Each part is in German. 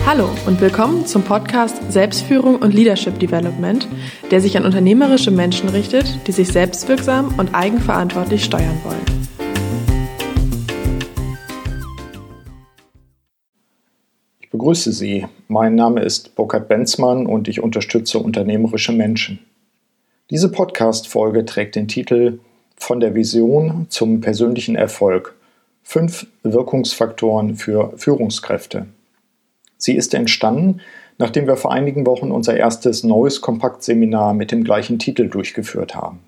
Hallo und willkommen zum Podcast Selbstführung und Leadership Development, der sich an unternehmerische Menschen richtet, die sich selbstwirksam und eigenverantwortlich steuern wollen. Ich begrüße Sie. Mein Name ist Burkhard Benzmann und ich unterstütze unternehmerische Menschen. Diese Podcast-Folge trägt den Titel Von der Vision zum persönlichen Erfolg. 5 Wirkungsfaktoren für Führungskräfte. Sie ist entstanden, nachdem wir vor einigen Wochen unser erstes neues Kompaktseminar mit dem gleichen Titel durchgeführt haben.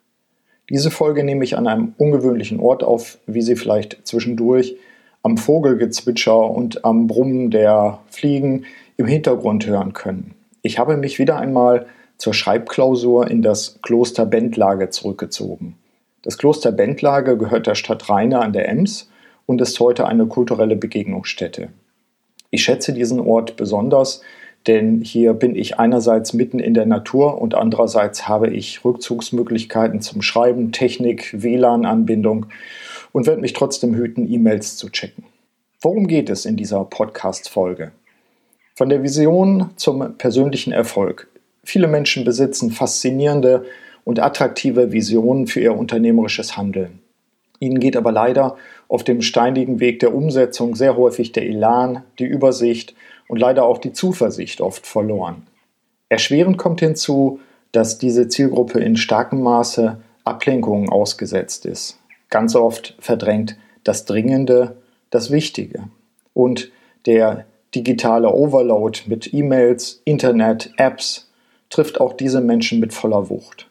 Diese Folge nehme ich an einem ungewöhnlichen Ort auf, wie Sie vielleicht zwischendurch am Vogelgezwitscher und am Brummen der Fliegen im Hintergrund hören können. Ich habe mich wieder einmal zur Schreibklausur in das Kloster Bendlage zurückgezogen. Das Kloster Bendlage gehört der Stadt Rheine an der Ems und ist heute eine kulturelle Begegnungsstätte. Ich schätze diesen Ort besonders, denn hier bin ich einerseits mitten in der Natur und andererseits habe ich Rückzugsmöglichkeiten zum Schreiben, Technik, WLAN-Anbindung und werde mich trotzdem hüten, E-Mails zu checken. Worum geht es in dieser Podcast-Folge? Von der Vision zum persönlichen Erfolg. Viele Menschen besitzen faszinierende und attraktive Visionen für ihr unternehmerisches Handeln. Ihnen geht aber leider auf dem steinigen Weg der Umsetzung sehr häufig der Elan, die Übersicht und leider auch die Zuversicht oft verloren. Erschwerend kommt hinzu, dass diese Zielgruppe in starkem Maße Ablenkungen ausgesetzt ist. Ganz oft verdrängt das Dringende das Wichtige. Und der digitale Overload mit E-Mails, Internet, Apps trifft auch diese Menschen mit voller Wucht.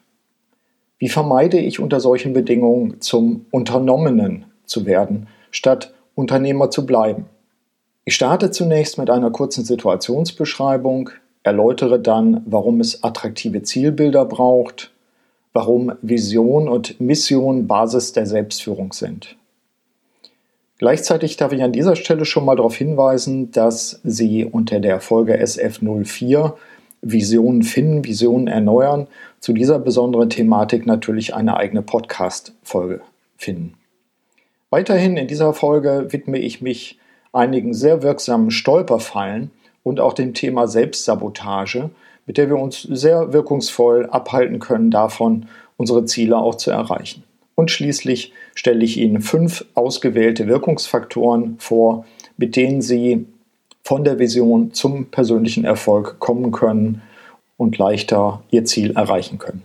Wie vermeide ich unter solchen Bedingungen zum Unternommenen zu werden, statt Unternehmer zu bleiben? Ich starte zunächst mit einer kurzen Situationsbeschreibung, erläutere dann, warum es attraktive Zielbilder braucht, warum Vision und Mission Basis der Selbstführung sind. Gleichzeitig darf ich an dieser Stelle schon mal darauf hinweisen, dass Sie unter der Folge SF04 Visionen finden, Visionen erneuern, zu dieser besonderen Thematik natürlich eine eigene Podcast-Folge finden. Weiterhin in dieser Folge widme ich mich einigen sehr wirksamen Stolperfallen und auch dem Thema Selbstsabotage, mit der wir uns sehr wirkungsvoll abhalten können, davon unsere Ziele auch zu erreichen. Und schließlich stelle ich Ihnen 5 ausgewählte Wirkungsfaktoren vor, mit denen Sie von der Vision zum persönlichen Erfolg kommen können und leichter Ihr Ziel erreichen können.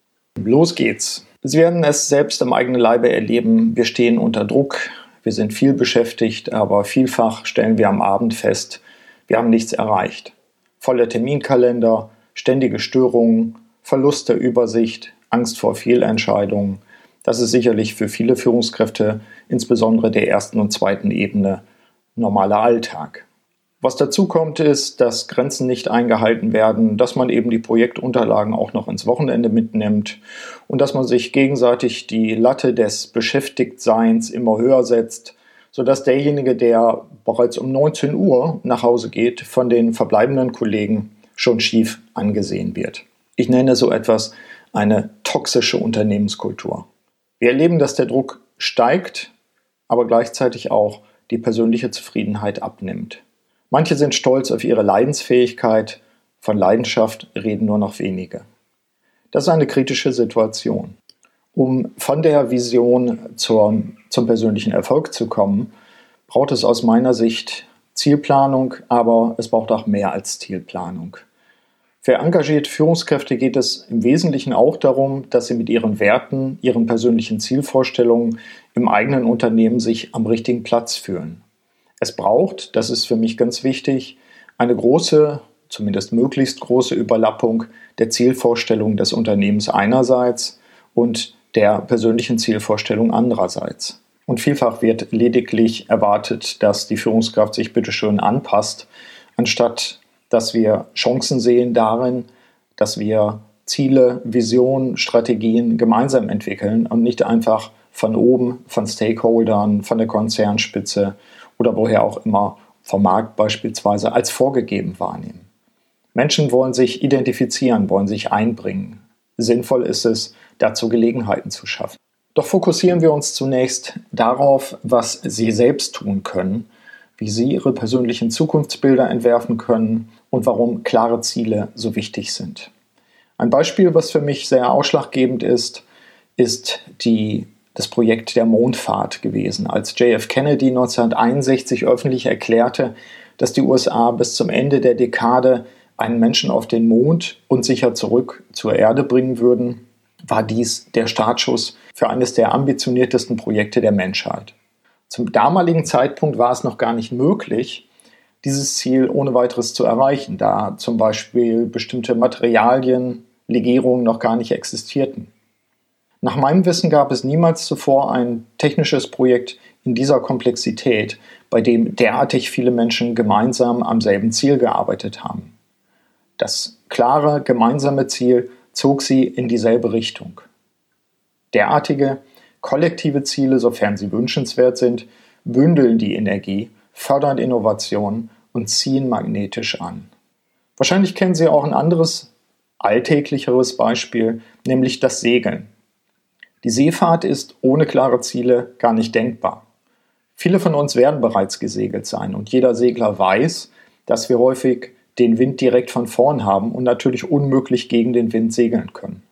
Los geht's! Sie werden es selbst am eigenen Leibe erleben. Wir stehen unter Druck, wir sind viel beschäftigt, aber vielfach stellen wir am Abend fest, wir haben nichts erreicht. Voller Terminkalender, ständige Störungen, Verlust der Übersicht, Angst vor Fehlentscheidungen. Das ist sicherlich für viele Führungskräfte, insbesondere der ersten und zweiten Ebene, normaler Alltag. Was dazu kommt, ist, dass Grenzen nicht eingehalten werden, dass man eben die Projektunterlagen auch noch ins Wochenende mitnimmt und dass man sich gegenseitig die Latte des Beschäftigtseins immer höher setzt, sodass derjenige, der bereits um 19 Uhr nach Hause geht, von den verbleibenden Kollegen schon schief angesehen wird. Ich nenne so etwas eine toxische Unternehmenskultur. Wir erleben, dass der Druck steigt, aber gleichzeitig auch die persönliche Zufriedenheit abnimmt. Manche sind stolz auf ihre Leidensfähigkeit, von Leidenschaft reden nur noch wenige. Das ist eine kritische Situation. Um von der Vision zum persönlichen Erfolg zu kommen, braucht es aus meiner Sicht Zielplanung, aber es braucht auch mehr als Zielplanung. Für engagierte Führungskräfte geht es im Wesentlichen auch darum, dass sie mit ihren Werten, ihren persönlichen Zielvorstellungen im eigenen Unternehmen sich am richtigen Platz fühlen. Es braucht, das ist für mich ganz wichtig, eine große, zumindest möglichst große Überlappung der Zielvorstellungen des Unternehmens einerseits und der persönlichen Zielvorstellung andererseits. Und vielfach wird lediglich erwartet, dass die Führungskraft sich bitteschön anpasst, anstatt dass wir Chancen sehen darin, dass wir Ziele, Visionen, Strategien gemeinsam entwickeln und nicht einfach von oben, von Stakeholdern, von der Konzernspitze oder woher auch immer, vom Markt beispielsweise, als vorgegeben wahrnehmen. Menschen wollen sich identifizieren, wollen sich einbringen. Sinnvoll ist es, dazu Gelegenheiten zu schaffen. Doch fokussieren wir uns zunächst darauf, was Sie selbst tun können, wie Sie Ihre persönlichen Zukunftsbilder entwerfen können und warum klare Ziele so wichtig sind. Ein Beispiel, was für mich sehr ausschlaggebend ist das Projekt der Mondfahrt gewesen, als JF Kennedy 1961 öffentlich erklärte, dass die USA bis zum Ende der Dekade einen Menschen auf den Mond und sicher zurück zur Erde bringen würden, war dies der Startschuss für eines der ambitioniertesten Projekte der Menschheit. Zum damaligen Zeitpunkt war es noch gar nicht möglich, dieses Ziel ohne weiteres zu erreichen, da zum Beispiel bestimmte Materialien, Legierungen noch gar nicht existierten. Nach meinem Wissen gab es niemals zuvor ein technisches Projekt in dieser Komplexität, bei dem derartig viele Menschen gemeinsam am selben Ziel gearbeitet haben. Das klare, gemeinsame Ziel zog sie in dieselbe Richtung. Derartige, kollektive Ziele, sofern sie wünschenswert sind, bündeln die Energie, fördern Innovationen und ziehen magnetisch an. Wahrscheinlich kennen Sie auch ein anderes, alltäglicheres Beispiel, nämlich das Segeln. Die Seefahrt ist ohne klare Ziele gar nicht denkbar. Viele von uns werden bereits gesegelt sein und jeder Segler weiß, dass wir häufig den Wind direkt von vorn haben und natürlich unmöglich gegen den Wind segeln können.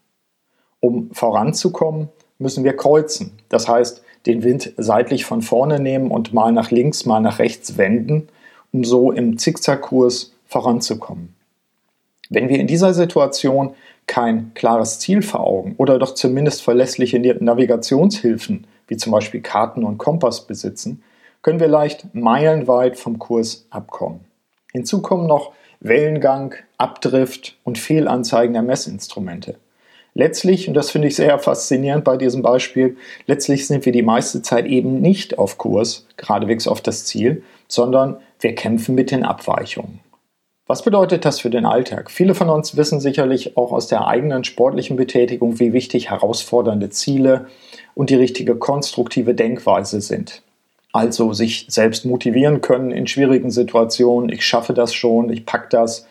Um voranzukommen, müssen wir kreuzen, das heißt den Wind seitlich von vorne nehmen und mal nach links, mal nach rechts wenden, um so im Zickzackkurs voranzukommen. Wenn wir in dieser Situation kein klares Ziel vor Augen oder doch zumindest verlässliche Navigationshilfen, wie zum Beispiel Karten und Kompass besitzen, können wir leicht meilenweit vom Kurs abkommen. Hinzu kommen noch Wellengang, Abdrift und Fehlanzeigen der Messinstrumente. Letztlich, und das finde ich sehr faszinierend bei diesem Beispiel, letztlich sind wir die meiste Zeit eben nicht auf Kurs, geradewegs auf das Ziel, sondern wir kämpfen mit den Abweichungen. Was bedeutet das für den Alltag? Viele von uns wissen sicherlich auch aus der eigenen sportlichen Betätigung, wie wichtig herausfordernde Ziele und die richtige konstruktive Denkweise sind. Also sich selbst motivieren können in schwierigen Situationen, ich schaffe das schon, ich packe das,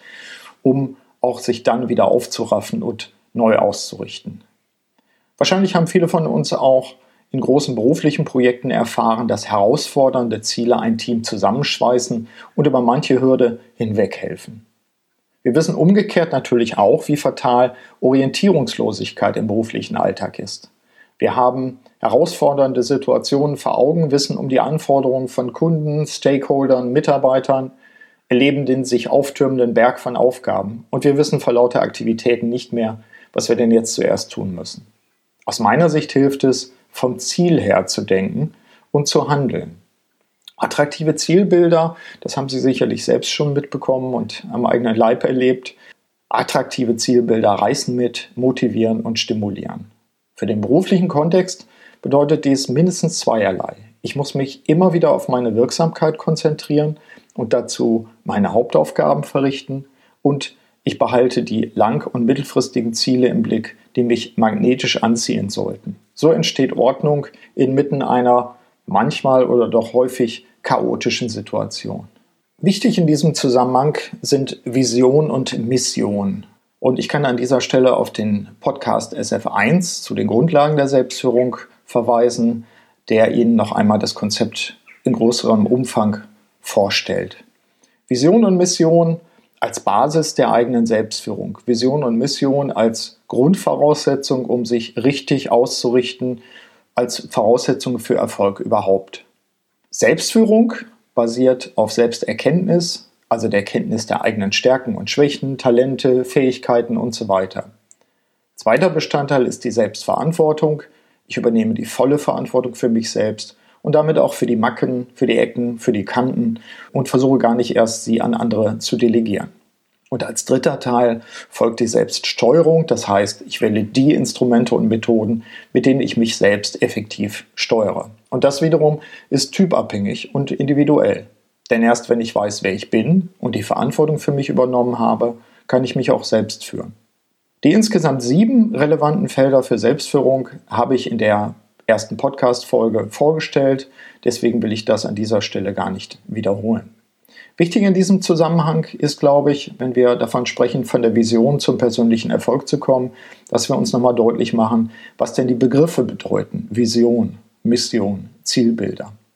um auch sich dann wieder aufzuraffen und neu auszurichten. Wahrscheinlich haben viele von uns auch in großen beruflichen Projekten erfahren, dass herausfordernde Ziele ein Team zusammenschweißen und über manche Hürde hinweghelfen. Wir wissen umgekehrt natürlich auch, wie fatal Orientierungslosigkeit im beruflichen Alltag ist. Wir haben herausfordernde Situationen vor Augen, wissen um die Anforderungen von Kunden, Stakeholdern, Mitarbeitern, erleben den sich auftürmenden Berg von Aufgaben und wir wissen vor lauter Aktivitäten nicht mehr, was wir denn jetzt zuerst tun müssen. Aus meiner Sicht hilft es, vom Ziel her zu denken und zu handeln. Attraktive Zielbilder, das haben Sie sicherlich selbst schon mitbekommen und am eigenen Leib erlebt. Attraktive Zielbilder reißen mit, motivieren und stimulieren. Für den beruflichen Kontext bedeutet dies mindestens zweierlei. Ich muss mich immer wieder auf meine Wirksamkeit konzentrieren und dazu meine Hauptaufgaben verrichten und ich behalte die lang- und mittelfristigen Ziele im Blick, die mich magnetisch anziehen sollten. So entsteht Ordnung inmitten einer manchmal oder doch häufig chaotischen Situation. Wichtig in diesem Zusammenhang sind Vision und Mission. Und ich kann an dieser Stelle auf den Podcast SF1 zu den Grundlagen der Selbstführung verweisen, der Ihnen noch einmal das Konzept in größerem Umfang vorstellt. Vision und Mission als Basis der eigenen Selbstführung. Vision und Mission als Grundvoraussetzung, um sich richtig auszurichten, als Voraussetzung für Erfolg überhaupt. Selbstführung basiert auf Selbsterkenntnis, also der Kenntnis der eigenen Stärken und Schwächen, Talente, Fähigkeiten und so weiter. Zweiter Bestandteil ist die Selbstverantwortung. Ich übernehme die volle Verantwortung für mich selbst und damit auch für die Macken, für die Ecken, für die Kanten und versuche gar nicht erst, sie an andere zu delegieren. Und als dritter Teil folgt die Selbststeuerung, das heißt, ich wähle die Instrumente und Methoden, mit denen ich mich selbst effektiv steuere. Und das wiederum ist typabhängig und individuell. Denn erst wenn ich weiß, wer ich bin und die Verantwortung für mich übernommen habe, kann ich mich auch selbst führen. Die insgesamt 7 relevanten Felder für Selbstführung habe ich in der ersten Podcast-Folge vorgestellt. Deswegen will ich das an dieser Stelle gar nicht wiederholen. Wichtig in diesem Zusammenhang ist, glaube ich, wenn wir davon sprechen, von der Vision zum persönlichen Erfolg zu kommen, dass wir uns nochmal deutlich machen, was denn die Begriffe bedeuten. Vision, Mission, Zielbilder.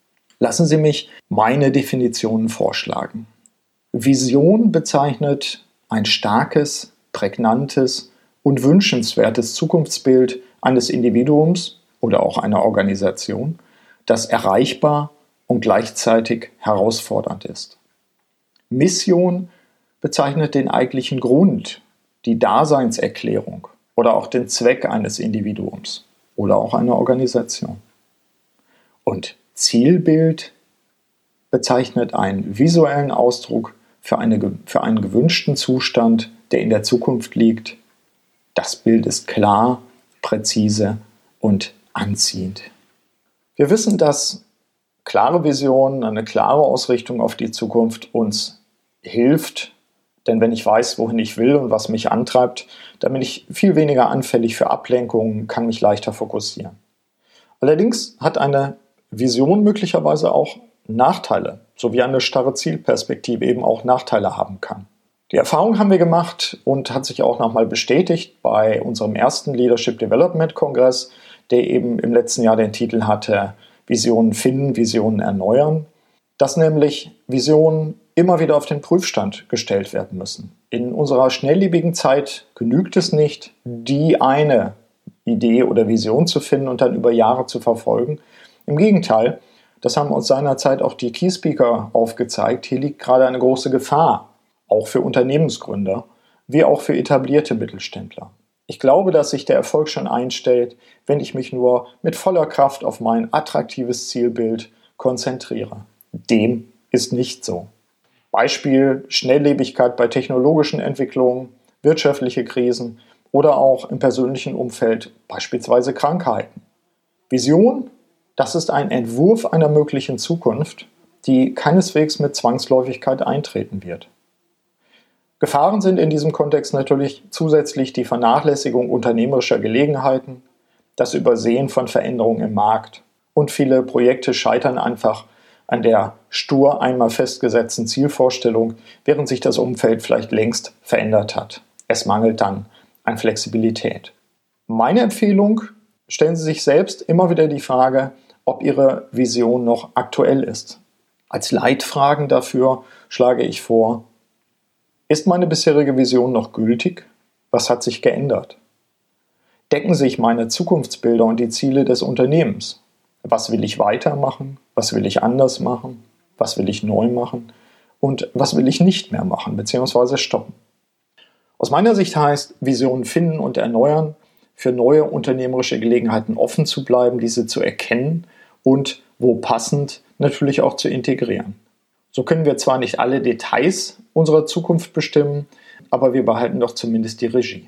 Lassen Sie mich meine Definitionen vorschlagen. Vision bezeichnet ein starkes, prägnantes und wünschenswertes Zukunftsbild eines Individuums oder auch einer Organisation, das erreichbar und gleichzeitig herausfordernd ist. Mission bezeichnet den eigentlichen Grund, die Daseinserklärung oder auch den Zweck eines Individuums oder auch einer Organisation. Und Zielbild bezeichnet einen visuellen Ausdruck für einen gewünschten Zustand, der in der Zukunft liegt. Das Bild ist klar, präzise und anziehend. Wir wissen, dass klare Vision, eine klare Ausrichtung auf die Zukunft uns hilft, denn wenn ich weiß, wohin ich will und was mich antreibt, dann bin ich viel weniger anfällig für Ablenkungen, kann mich leichter fokussieren. Allerdings hat eine Vision möglicherweise auch Nachteile, so wie eine starre Zielperspektive eben auch Nachteile haben kann. Die Erfahrung haben wir gemacht und hat sich auch nochmal bestätigt bei unserem ersten Leadership Development Kongress, der eben im letzten Jahr den Titel hatte Visionen finden, Visionen erneuern, dass nämlich Visionen immer wieder auf den Prüfstand gestellt werden müssen. In unserer schnelllebigen Zeit genügt es nicht, die eine Idee oder Vision zu finden und dann über Jahre zu verfolgen. Im Gegenteil, das haben uns seinerzeit auch die Key Speaker aufgezeigt. Hier liegt gerade eine große Gefahr, auch für Unternehmensgründer, wie auch für etablierte Mittelständler. Ich glaube, dass sich der Erfolg schon einstellt, wenn ich mich nur mit voller Kraft auf mein attraktives Zielbild konzentriere. Dem ist nicht so. Beispiel Schnelllebigkeit bei technologischen Entwicklungen, wirtschaftliche Krisen oder auch im persönlichen Umfeld, beispielsweise Krankheiten. Vision, das ist ein Entwurf einer möglichen Zukunft, die keineswegs mit Zwangsläufigkeit eintreten wird. Gefahren sind in diesem Kontext natürlich zusätzlich die Vernachlässigung unternehmerischer Gelegenheiten, das Übersehen von Veränderungen im Markt und viele Projekte scheitern einfach an der stur einmal festgesetzten Zielvorstellung, während sich das Umfeld vielleicht längst verändert hat. Es mangelt dann an Flexibilität. Meine Empfehlung: Stellen Sie sich selbst immer wieder die Frage, ob Ihre Vision noch aktuell ist. Als Leitfragen dafür schlage ich vor: Ist meine bisherige Vision noch gültig? Was hat sich geändert? Decken sich meine Zukunftsbilder und die Ziele des Unternehmens? Was will ich weitermachen? Was will ich anders machen? Was will ich neu machen? Und was will ich nicht mehr machen bzw. stoppen? Aus meiner Sicht heißt Visionen finden und erneuern, für neue unternehmerische Gelegenheiten offen zu bleiben, diese zu erkennen und, wo passend, natürlich auch zu integrieren. So können wir zwar nicht alle Details unserer Zukunft bestimmen, aber wir behalten doch zumindest die Regie.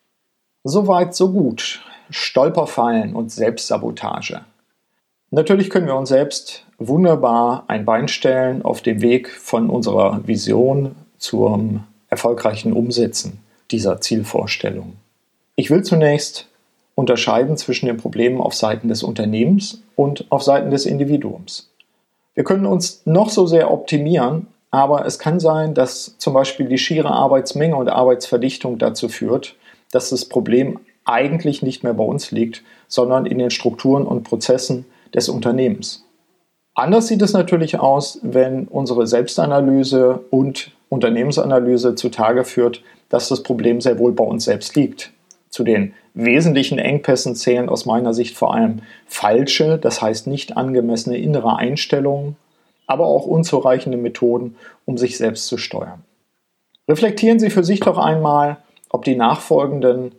Soweit, so gut. Stolperfallen und Selbstsabotage. Natürlich können wir uns selbst wunderbar ein Bein stellen auf dem Weg von unserer Vision zum erfolgreichen Umsetzen dieser Zielvorstellung. Ich will zunächst unterscheiden zwischen den Problemen auf Seiten des Unternehmens und auf Seiten des Individuums. Wir können uns noch so sehr optimieren, aber es kann sein, dass zum Beispiel die schiere Arbeitsmenge und Arbeitsverdichtung dazu führt, dass das Problem eigentlich nicht mehr bei uns liegt, sondern in den Strukturen und Prozessen des Unternehmens. Anders sieht es natürlich aus, wenn unsere Selbstanalyse und Unternehmensanalyse zutage führt, dass das Problem sehr wohl bei uns selbst liegt. Zu den wesentlichen Engpässen zählen aus meiner Sicht vor allem falsche, das heißt nicht angemessene innere Einstellungen, aber auch unzureichende Methoden, um sich selbst zu steuern. Reflektieren Sie für sich doch einmal, ob die nachfolgenden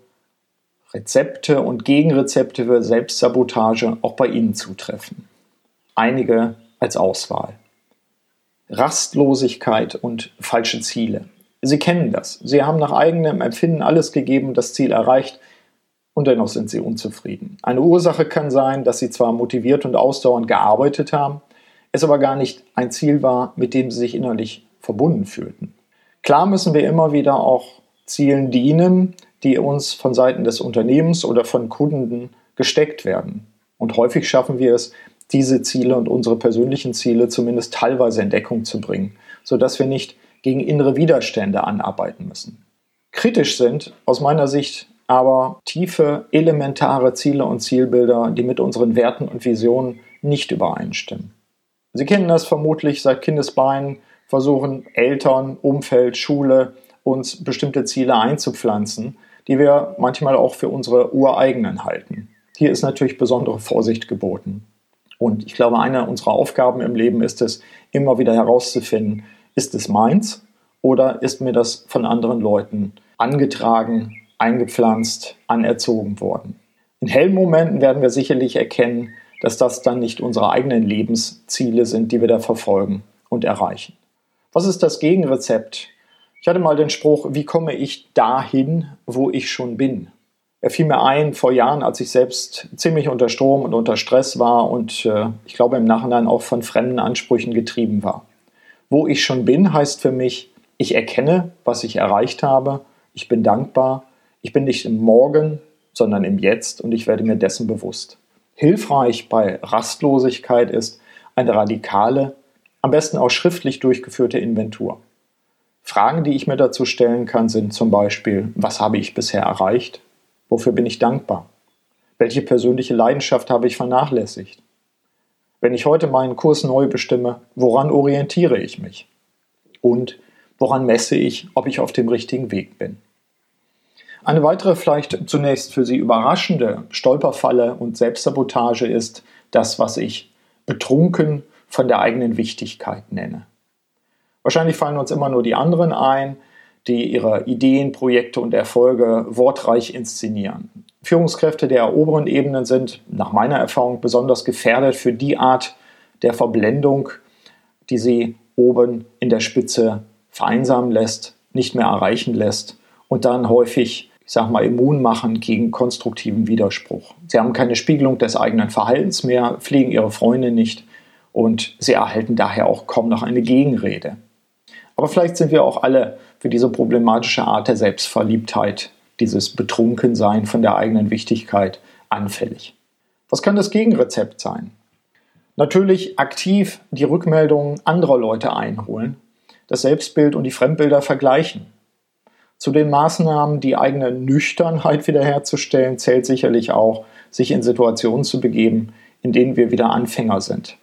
Rezepte und Gegenrezepte für Selbstsabotage auch bei Ihnen zutreffen. Einige als Auswahl. Rastlosigkeit und falsche Ziele. Sie kennen das. Sie haben nach eigenem Empfinden alles gegeben, das Ziel erreicht und dennoch sind Sie unzufrieden. Eine Ursache kann sein, dass Sie zwar motiviert und ausdauernd gearbeitet haben, es aber gar nicht ein Ziel war, mit dem Sie sich innerlich verbunden fühlten. Klar müssen wir immer wieder auch Zielen dienen, die uns von Seiten des Unternehmens oder von Kunden gesteckt werden. Und häufig schaffen wir es, diese Ziele und unsere persönlichen Ziele zumindest teilweise in Deckung zu bringen, sodass wir nicht gegen innere Widerstände anarbeiten müssen. Kritisch sind aus meiner Sicht aber tiefe, elementare Ziele und Zielbilder, die mit unseren Werten und Visionen nicht übereinstimmen. Sie kennen das vermutlich seit Kindesbeinen, versuchen Eltern, Umfeld, Schule uns bestimmte Ziele einzupflanzen, die wir manchmal auch für unsere ureigenen halten. Hier ist natürlich besondere Vorsicht geboten. Und ich glaube, eine unserer Aufgaben im Leben ist es, immer wieder herauszufinden, ist es meins oder ist mir das von anderen Leuten angetragen, eingepflanzt, anerzogen worden. In hellen Momenten werden wir sicherlich erkennen, dass das dann nicht unsere eigenen Lebensziele sind, die wir da verfolgen und erreichen. Was ist das Gegenrezept? Ich hatte mal den Spruch, wie komme ich dahin, wo ich schon bin? Er fiel mir ein vor Jahren, als ich selbst ziemlich unter Strom und unter Stress war und ich glaube im Nachhinein auch von fremden Ansprüchen getrieben war. Wo ich schon bin, heißt für mich, ich erkenne, was ich erreicht habe, ich bin dankbar, ich bin nicht im Morgen, sondern im Jetzt und ich werde mir dessen bewusst. Hilfreich bei Rastlosigkeit ist eine radikale, am besten auch schriftlich durchgeführte Inventur. Fragen, die ich mir dazu stellen kann, sind zum Beispiel, was habe ich bisher erreicht? Wofür bin ich dankbar? Welche persönliche Leidenschaft habe ich vernachlässigt? Wenn ich heute meinen Kurs neu bestimme, woran orientiere ich mich? Und woran messe ich, ob ich auf dem richtigen Weg bin? Eine weitere, vielleicht zunächst für Sie überraschende Stolperfalle und Selbstsabotage ist das, was ich betrunken von der eigenen Wichtigkeit nenne. Wahrscheinlich fallen uns immer nur die anderen ein, die ihre Ideen, Projekte und Erfolge wortreich inszenieren. Führungskräfte der oberen Ebenen sind nach meiner Erfahrung besonders gefährdet für die Art der Verblendung, die sie oben in der Spitze vereinsamen lässt, nicht mehr erreichen lässt und dann häufig, immun machen gegen konstruktiven Widerspruch. Sie haben keine Spiegelung des eigenen Verhaltens mehr, pflegen ihre Freunde nicht und sie erhalten daher auch kaum noch eine Gegenrede. Aber vielleicht sind wir auch alle für diese problematische Art der Selbstverliebtheit, dieses Betrunkensein von der eigenen Wichtigkeit, anfällig. Was kann das Gegenrezept sein? Natürlich aktiv die Rückmeldungen anderer Leute einholen, das Selbstbild und die Fremdbilder vergleichen. Zu den Maßnahmen, die eigene Nüchternheit wiederherzustellen, zählt sicherlich auch, sich in Situationen zu begeben, in denen wir wieder Anfänger sind.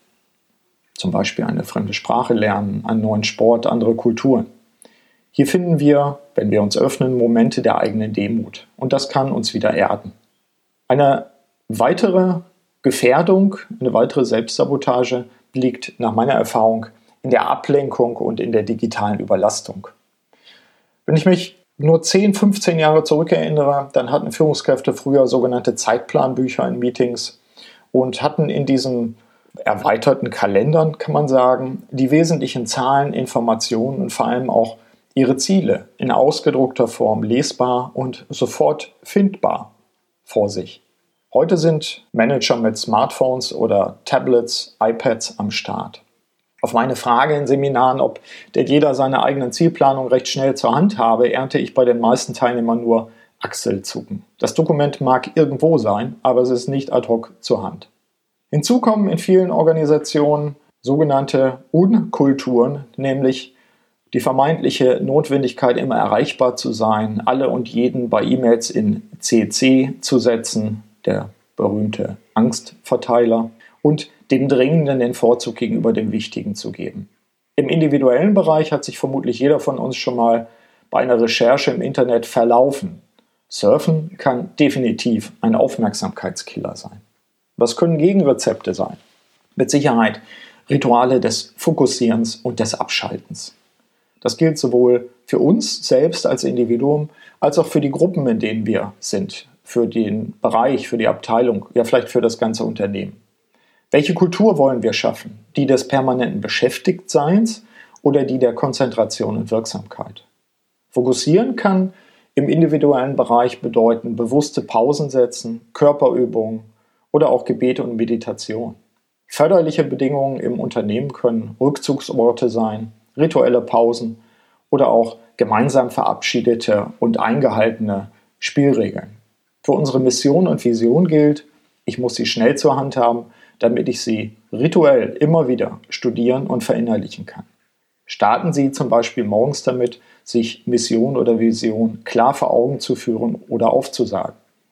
Zum Beispiel eine fremde Sprache lernen, einen neuen Sport, andere Kulturen. Hier finden wir, wenn wir uns öffnen, Momente der eigenen Demut. Und das kann uns wieder erden. Eine weitere Gefährdung, eine weitere Selbstsabotage liegt nach meiner Erfahrung in der Ablenkung und in der digitalen Überlastung. Wenn ich mich nur 10, 15 Jahre zurückerinnere, dann hatten Führungskräfte früher sogenannte Zeitplanbücher in Meetings und hatten in diesen erweiterten Kalendern, kann man sagen, die wesentlichen Zahlen, Informationen und vor allem auch ihre Ziele in ausgedruckter Form lesbar und sofort findbar vor sich. Heute sind Manager mit Smartphones oder Tablets, iPads am Start. Auf meine Frage in Seminaren, ob denn jeder seine eigenen Zielplanung recht schnell zur Hand habe, ernte ich bei den meisten Teilnehmern nur Achselzucken. Das Dokument mag irgendwo sein, aber es ist nicht ad hoc zur Hand. Hinzu kommen in vielen Organisationen sogenannte Unkulturen, nämlich die vermeintliche Notwendigkeit, immer erreichbar zu sein, alle und jeden bei E-Mails in CC zu setzen, der berühmte Angstverteiler, und dem Dringenden den Vorzug gegenüber dem Wichtigen zu geben. Im individuellen Bereich hat sich vermutlich jeder von uns schon mal bei einer Recherche im Internet verlaufen. Surfen kann definitiv ein Aufmerksamkeitskiller sein. Was können Gegenrezepte sein? Mit Sicherheit Rituale des Fokussierens und des Abschaltens. Das gilt sowohl für uns selbst als Individuum, als auch für die Gruppen, in denen wir sind, für den Bereich, für die Abteilung, ja vielleicht für das ganze Unternehmen. Welche Kultur wollen wir schaffen? Die des permanenten Beschäftigtseins oder die der Konzentration und Wirksamkeit? Fokussieren kann im individuellen Bereich bedeuten, bewusste Pausen setzen, Körperübungen oder auch Gebete und Meditation. Förderliche Bedingungen im Unternehmen können Rückzugsorte sein, rituelle Pausen oder auch gemeinsam verabschiedete und eingehaltene Spielregeln. Für unsere Mission und Vision gilt, ich muss sie schnell zur Hand haben, damit ich sie rituell immer wieder studieren und verinnerlichen kann. Starten Sie zum Beispiel morgens damit, sich Mission oder Vision klar vor Augen zu führen oder aufzusagen.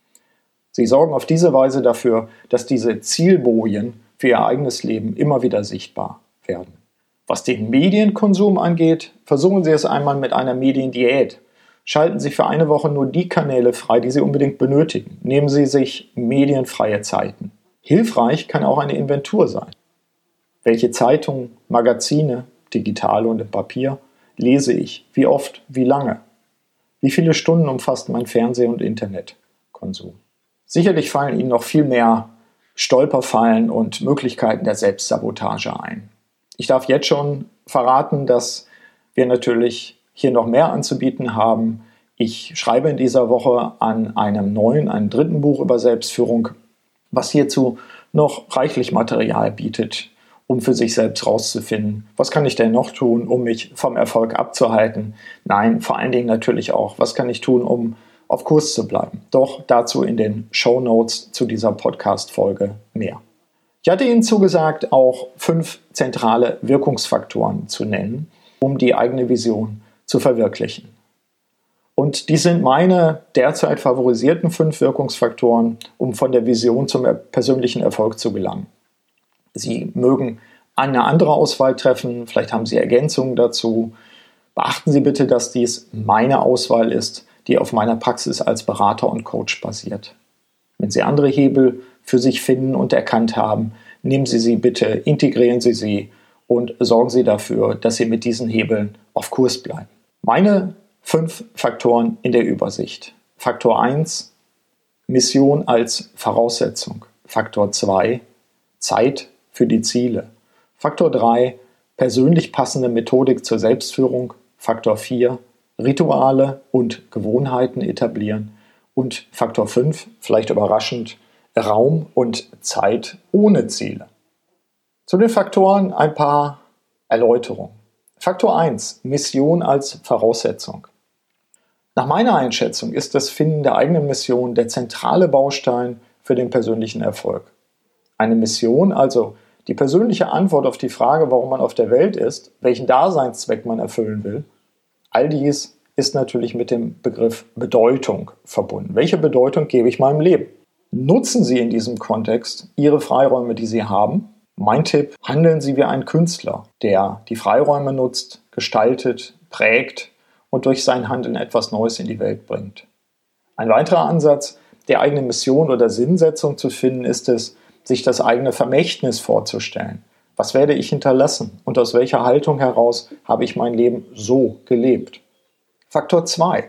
Sie sorgen auf diese Weise dafür, dass diese Zielbojen für Ihr eigenes Leben immer wieder sichtbar werden. Was den Medienkonsum angeht, versuchen Sie es einmal mit einer Mediendiät. Schalten Sie für eine Woche nur die Kanäle frei, die Sie unbedingt benötigen. Nehmen Sie sich medienfreie Zeiten. Hilfreich kann auch eine Inventur sein. Welche Zeitungen, Magazine, digital und im Papier, lese ich? Wie oft? Wie lange? Wie viele Stunden umfasst mein Fernseh- und Internetkonsum? Sicherlich fallen Ihnen noch viel mehr Stolperfallen und Möglichkeiten der Selbstsabotage ein. Ich darf jetzt schon verraten, dass wir natürlich hier noch mehr anzubieten haben. Ich schreibe in dieser Woche an einem dritten Buch über Selbstführung, was hierzu noch reichlich Material bietet, um für sich selbst herauszufinden, was kann ich denn noch tun, um mich vom Erfolg abzuhalten? Nein, vor allen Dingen natürlich auch, was kann ich tun, um auf Kurs zu bleiben? Doch dazu in den Shownotes zu dieser Podcast-Folge mehr. Ich hatte Ihnen zugesagt, auch 5 zentrale Wirkungsfaktoren zu nennen, um die eigene Vision zu verwirklichen. Und die sind meine derzeit favorisierten 5 Wirkungsfaktoren, um von der Vision zum persönlichen Erfolg zu gelangen. Sie mögen eine andere Auswahl treffen, vielleicht haben Sie Ergänzungen dazu. Beachten Sie bitte, dass dies meine Auswahl ist, die auf meiner Praxis als Berater und Coach basiert. Wenn Sie andere Hebel für sich finden und erkannt haben, nehmen Sie sie bitte, integrieren Sie sie und sorgen Sie dafür, dass Sie mit diesen Hebeln auf Kurs bleiben. Meine 5 Faktoren in der Übersicht. Faktor 1, Mission als Voraussetzung. Faktor 2, Zeit für die Ziele. Faktor 3, persönlich passende Methodik zur Selbstführung. Faktor 4, Rituale und Gewohnheiten etablieren. Und Faktor 5, vielleicht überraschend, Raum und Zeit ohne Ziele. Zu den Faktoren ein paar Erläuterungen. Faktor 1, Mission als Voraussetzung. Nach meiner Einschätzung ist das Finden der eigenen Mission der zentrale Baustein für den persönlichen Erfolg. Eine Mission, also die persönliche Antwort auf die Frage, warum man auf der Welt ist, welchen Daseinszweck man erfüllen will, all dies ist natürlich mit dem Begriff Bedeutung verbunden. Welche Bedeutung gebe ich meinem Leben? Nutzen Sie in diesem Kontext Ihre Freiräume, die Sie haben. Mein Tipp, handeln Sie wie ein Künstler, der die Freiräume nutzt, gestaltet, prägt und durch sein Handeln etwas Neues in die Welt bringt. Ein weiterer Ansatz, die eigene Mission oder Sinnsetzung zu finden, ist es, sich das eigene Vermächtnis vorzustellen. Was werde ich hinterlassen und aus welcher Haltung heraus habe ich mein Leben so gelebt? Faktor 2,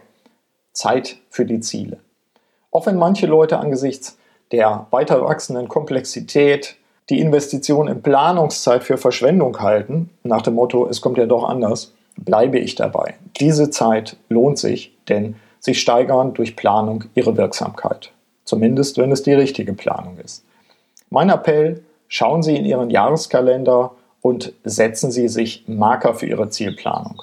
Zeit für die Ziele. Auch wenn manche Leute angesichts der weiter wachsenden Komplexität die Investition in Planungszeit für Verschwendung halten, nach dem Motto, es kommt ja doch anders, bleibe ich dabei. Diese Zeit lohnt sich, denn sie steigern durch Planung ihre Wirksamkeit. Zumindest, wenn es die richtige Planung ist. Mein Appell, schauen Sie in Ihren Jahreskalender und setzen Sie sich Marker für Ihre Zielplanung.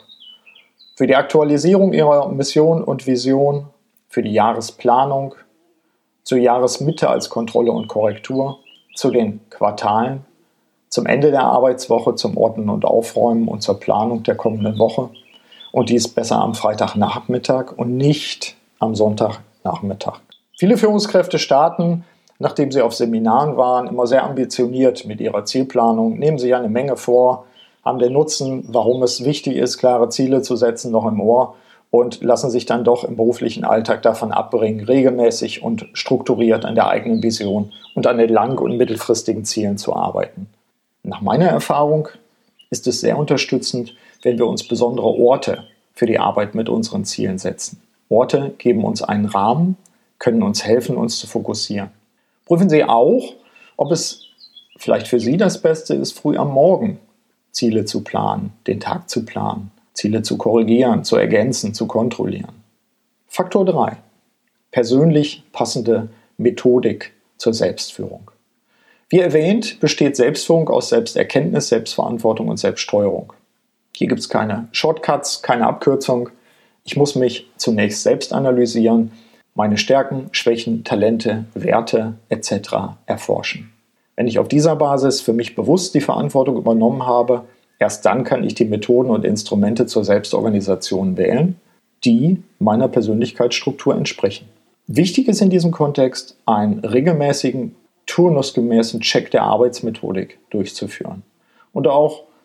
Für die Aktualisierung Ihrer Mission und Vision, für die Jahresplanung, zur Jahresmitte als Kontrolle und Korrektur, zu den Quartalen, zum Ende der Arbeitswoche, zum Ordnen und Aufräumen und zur Planung der kommenden Woche. Und dies besser am Freitagnachmittag und nicht am Sonntagnachmittag. Viele Führungskräfte starten, nachdem sie auf Seminaren waren, immer sehr ambitioniert mit ihrer Zielplanung, nehmen sich eine Menge vor, haben den Nutzen, warum es wichtig ist, klare Ziele zu setzen, noch im Ohr und lassen sich dann doch im beruflichen Alltag davon abbringen, regelmäßig und strukturiert an der eigenen Vision und an den lang- und mittelfristigen Zielen zu arbeiten. Nach meiner Erfahrung ist es sehr unterstützend, wenn wir uns besondere Orte für die Arbeit mit unseren Zielen setzen. Orte geben uns einen Rahmen, können uns helfen, uns zu fokussieren. Prüfen Sie auch, ob es vielleicht für Sie das Beste ist, früh am Morgen Ziele zu planen, den Tag zu planen, Ziele zu korrigieren, zu ergänzen, zu kontrollieren. Faktor 3. Persönlich passende Methodik zur Selbstführung. Wie erwähnt, besteht Selbstführung aus Selbsterkenntnis, Selbstverantwortung und Selbststeuerung. Hier gibt es keine Shortcuts, keine Abkürzung. Ich muss mich zunächst selbst analysieren, meine Stärken, Schwächen, Talente, Werte etc. erforschen. Wenn ich auf dieser Basis für mich bewusst die Verantwortung übernommen habe, erst dann kann ich die Methoden und Instrumente zur Selbstorganisation wählen, die meiner Persönlichkeitsstruktur entsprechen. Wichtig ist in diesem Kontext, einen regelmäßigen, turnusgemäßen Check der Arbeitsmethodik durchzuführen und auch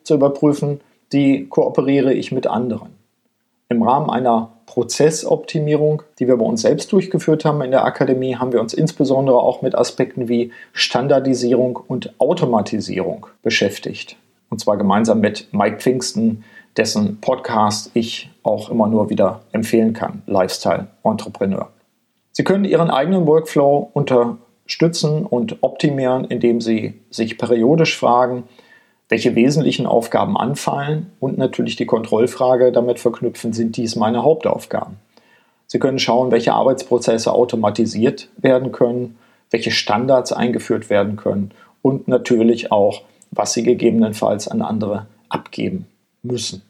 zu überprüfen, wie kooperiere ich mit anderen. Im Rahmen einer Prozessoptimierung, die wir bei uns selbst durchgeführt haben in der Akademie, haben wir uns insbesondere auch mit Aspekten wie Standardisierung und Automatisierung beschäftigt. Und zwar gemeinsam mit Mike Pfingsten, dessen Podcast ich auch immer nur wieder empfehlen kann, Lifestyle Entrepreneur. Sie können Ihren eigenen Workflow unterstützen und optimieren, indem Sie sich periodisch fragen, welche wesentlichen Aufgaben anfallen und natürlich die Kontrollfrage damit verknüpfen, sind dies meine Hauptaufgaben. Sie können schauen, welche Arbeitsprozesse automatisiert werden können, welche Standards eingeführt werden können und natürlich auch, was Sie gegebenenfalls an andere abgeben müssen.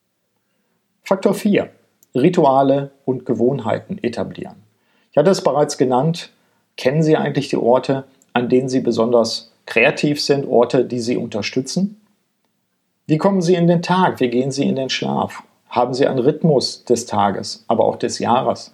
Faktor 4. Rituale und Gewohnheiten etablieren. Ich hatte es bereits genannt, kennen Sie eigentlich die Orte, an denen Sie besonders kreativ sind, Orte, die Sie unterstützen? Wie kommen Sie in den Tag? Wie gehen Sie in den Schlaf? Haben Sie einen Rhythmus des Tages, aber auch des Jahres?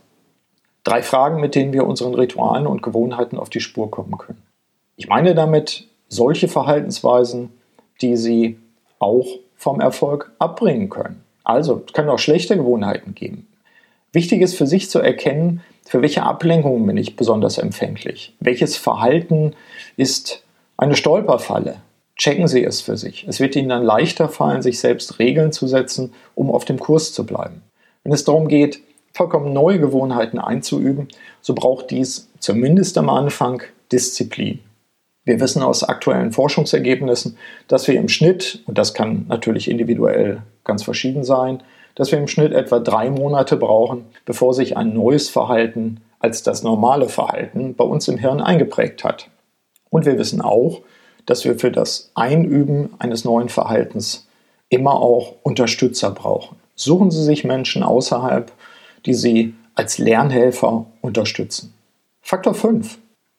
3 Fragen, mit denen wir unseren Ritualen und Gewohnheiten auf die Spur kommen können. Ich meine damit solche Verhaltensweisen, die Sie auch vom Erfolg abbringen können. Also, es kann auch schlechte Gewohnheiten geben. Wichtig ist für sich zu erkennen, für welche Ablenkungen bin ich besonders empfänglich. Welches Verhalten ist eine Stolperfalle? Checken Sie es für sich. Es wird Ihnen dann leichter fallen, sich selbst Regeln zu setzen, um auf dem Kurs zu bleiben. Wenn es darum geht, vollkommen neue Gewohnheiten einzuüben, so braucht dies zumindest am Anfang Disziplin. Wir wissen aus aktuellen Forschungsergebnissen, dass wir im Schnitt, und das kann natürlich individuell ganz verschieden sein, dass wir im Schnitt etwa 3 Monate brauchen, bevor sich ein neues Verhalten als das normale Verhalten bei uns im Hirn eingeprägt hat. Und wir wissen auch, dass wir für das Einüben eines neuen Verhaltens immer auch Unterstützer brauchen. Suchen Sie sich Menschen außerhalb, die Sie als Lernhelfer unterstützen. Faktor 5.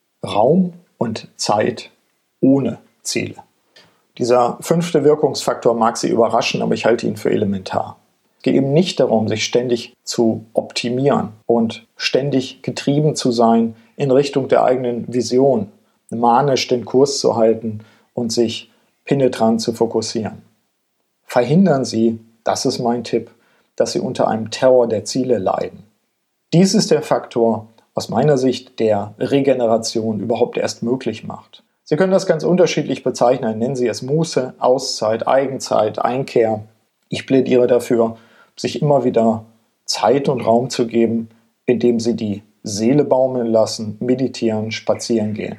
Raum und Zeit ohne Ziele. Dieser 5. Wirkungsfaktor mag Sie überraschen, aber ich halte ihn für elementar. Es geht eben nicht darum, sich ständig zu optimieren und ständig getrieben zu sein in Richtung der eigenen Vision, manisch den Kurs zu halten und sich penetrant zu fokussieren. Verhindern Sie, das ist mein Tipp, dass Sie unter einem Terror der Ziele leiden. Dies ist der Faktor aus meiner Sicht, der Regeneration überhaupt erst möglich macht. Sie können das ganz unterschiedlich bezeichnen, nennen Sie es Muße, Auszeit, Eigenzeit, Einkehr. Ich plädiere dafür, sich immer wieder Zeit und Raum zu geben, indem Sie die Seele baumeln lassen, meditieren, spazieren gehen.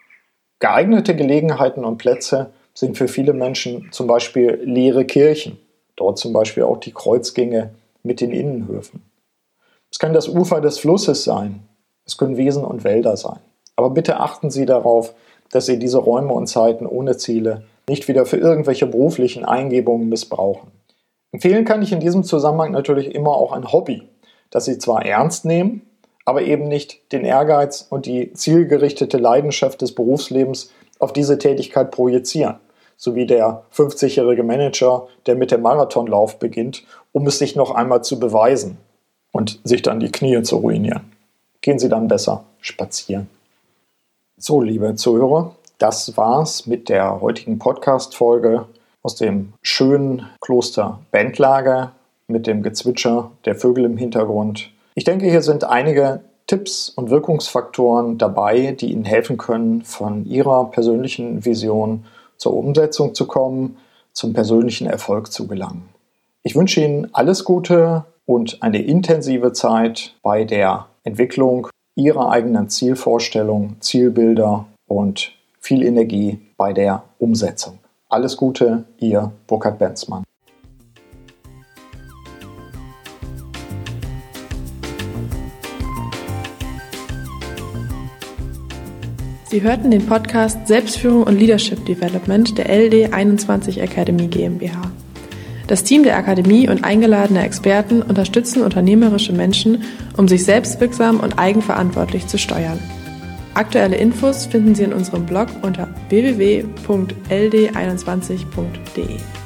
Geeignete Gelegenheiten und Plätze sind für viele Menschen zum Beispiel leere Kirchen, dort zum Beispiel auch die Kreuzgänge mit den Innenhöfen. Es kann das Ufer des Flusses sein, es können Wiesen und Wälder sein. Aber bitte achten Sie darauf, dass Sie diese Räume und Zeiten ohne Ziele nicht wieder für irgendwelche beruflichen Eingebungen missbrauchen. Empfehlen kann ich in diesem Zusammenhang natürlich immer auch ein Hobby, das Sie zwar ernst nehmen, aber eben nicht den Ehrgeiz und die zielgerichtete Leidenschaft des Berufslebens auf diese Tätigkeit projizieren, so wie der 50-jährige Manager, der mit dem Marathonlauf beginnt, um es sich noch einmal zu beweisen und sich dann die Knie zu ruinieren. Gehen Sie dann besser spazieren. So, liebe Zuhörer, das war's mit der heutigen Podcast-Folge aus dem schönen Kloster Bentlager mit dem Gezwitscher der Vögel im Hintergrund. Ich denke, hier sind einige Tipps und Wirkungsfaktoren dabei, die Ihnen helfen können, von Ihrer persönlichen Vision zur Umsetzung zu kommen, zum persönlichen Erfolg zu gelangen. Ich wünsche Ihnen alles Gute und eine intensive Zeit bei der Entwicklung Ihrer eigenen Zielvorstellung, Zielbilder und viel Energie bei der Umsetzung. Alles Gute, Ihr Burkhard Benzmann. Sie hörten den Podcast Selbstführung und Leadership Development der LD21 Academy GmbH. Das Team der Akademie und eingeladene Experten unterstützen unternehmerische Menschen, um sich selbstwirksam und eigenverantwortlich zu steuern. Aktuelle Infos finden Sie in unserem Blog unter www.ld21.de.